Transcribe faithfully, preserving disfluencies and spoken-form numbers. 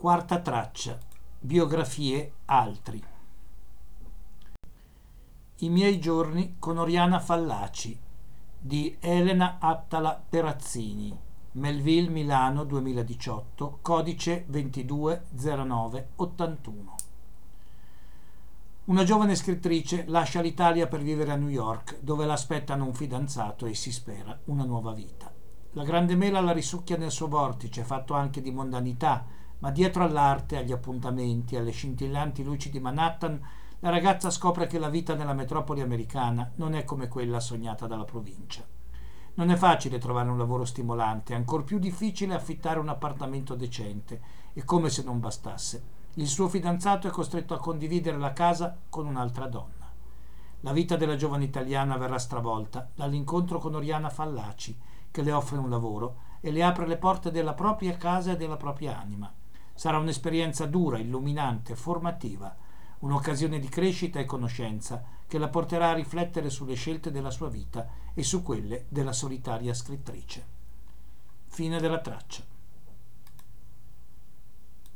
Quarta traccia. Biografie altri. I miei giorni con Oriana Fallaci di Elena Attala Perazzini, Melville, Milano duemiladiciotto, codice ventidue zero nove ottantuno. Una giovane scrittrice lascia l'Italia per vivere a New York, dove l'aspettano un fidanzato e si spera una nuova vita. La grande mela la risucchia nel suo vortice, fatto anche di mondanità, ma dietro all'arte, agli appuntamenti, alle scintillanti luci di Manhattan, la ragazza scopre che la vita nella metropoli americana non è come quella sognata dalla provincia. Non è facile trovare un lavoro stimolante, è ancor più difficile affittare un appartamento decente e, come se non bastasse, il suo fidanzato è costretto a condividere la casa con un'altra donna. La vita della giovane italiana verrà stravolta dall'incontro con Oriana Fallaci, che le offre un lavoro e le apre le porte della propria casa e della propria anima. Sarà un'esperienza dura, illuminante, formativa, un'occasione di crescita e conoscenza che la porterà a riflettere sulle scelte della sua vita e su quelle della solitaria scrittrice. Fine della traccia.